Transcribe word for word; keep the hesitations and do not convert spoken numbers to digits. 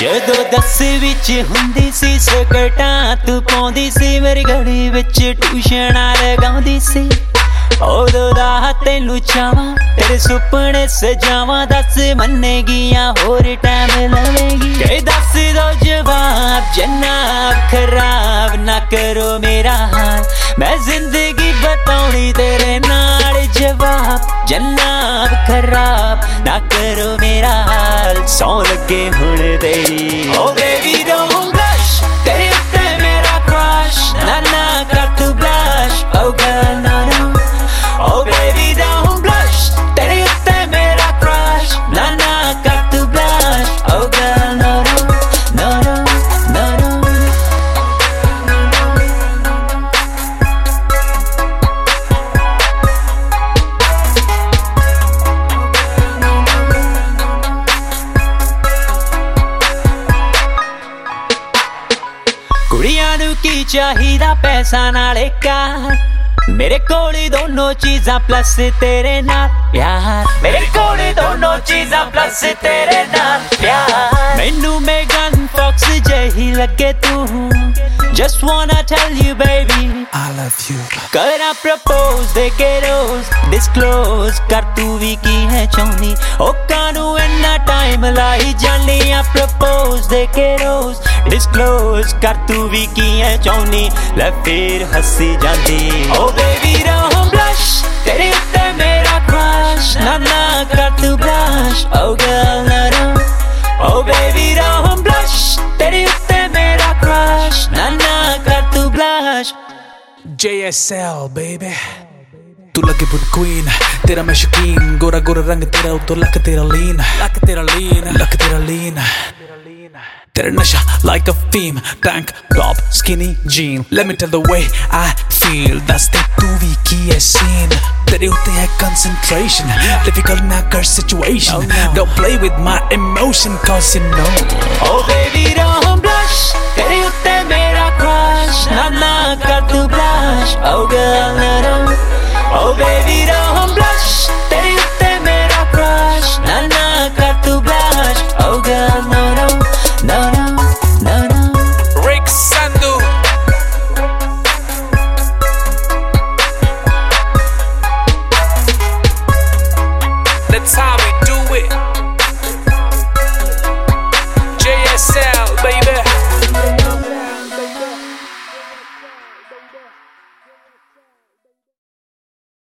ਜਦੋਂ ਦਸ ਵਿੱਚ ਹੁੰਦੀ ਸੀ ਸਕਟਾਂ ਤੂੰ ਪਾਉਂਦੀ ਸੀ ਮੇਰੀ ਗਲੀ ਵਿੱਚ ਟਿਊਸ਼ਨਾਂ ਲਗਾਉਂਦੀ ਸੀ ਉਦੋਂ ਦਾ ਤੈਨੂੰ ਚਾਵਾਂ ਤੇਰੇ ਸੁਪਨੇ ਸਜਾਵਾਂ ਦੱਸ ਮੰਨੇਗੀਆਂ ਹੋਰ ਟਾਈਮ ਲਵੇਗੀ ਕਿ ਦੱਸ ਦੋ ਜਵਾਬ ਜਨਾਬ ਖਰਾਬ ਨਾ ਕਰੋ ਮੇਰਾ ਹਾਲ ਮੈਂ ਜ਼ਿੰਦਗੀ ਬਤਾਉਣੀ ਤੇਰੇ ਨਾਲ ਜਵਾਬ ਜਨਾਬ ਖਰਾਬ ਨਾ ਕਰੋ ਮੇਰਾ ਹਾਲ ਸੌ ਲੱਗੇ ਹੁਣ ਤੇਰੀ ਓ ਬੇਬੀ ਡੋਂਟ ਬਲਸ਼ ਤੇਰੇ ਉੱਤੇ ਮੇਰਾ ਕ੍ਰਸ਼ ਨਾ ਨਾ ਕਰ ਤੂੰ ਬਲਸ਼ ਓ ਗਰਲ ਨਾ ਨਾ Oh baby don't blush tere utte mera crush na na kar tu blush oh girl no no no no no no ਕੁੜੀਆਂ ਨੂੰ ਕੀ ਚਾਹੀਦਾ ਪੈਸਾ ਨਾਲੇ ਕਾਰ मेरे कोल दोनों चीज़ां प्लस तेरे नाल यार मेरे कोल दोनों चीज़ां प्लस तेरे नाल प्यार मैनू मेगन फॉक्स जही लगे तू just wanna tell you baby I love you करा propose दे के रोज disclose कर तू भी की है चाहनी ओ कानू इन्ना टाइम लाई जानी आ propose दे के रोज disclose कर तू भी की है चाहनी ले फिर हंसी जाती ओ baby don't blush तेरे उत्ते मेरा crush ना ना कर तू blush oh girl no no oh baby don't blush तेरे उत्ते मेरा crush ना ना कर तू blush J S L baby तू लगे बुन queen तेरा मैं शकीन गोरा गोरा रंग तेरा उतो लक तेरा lean लक तेरा lean लक तेरा lean तेरा नशा like a theme tank top skinny jean let me tell the way I feel that's the तू भी की है scene तेरे उते है concentration difficult ना कर situation oh, no. don't play with my emotion cause you know oh baby don't blush तेरे उते मेरा crush ना ना कर तू blush oh girl no no oh baby don't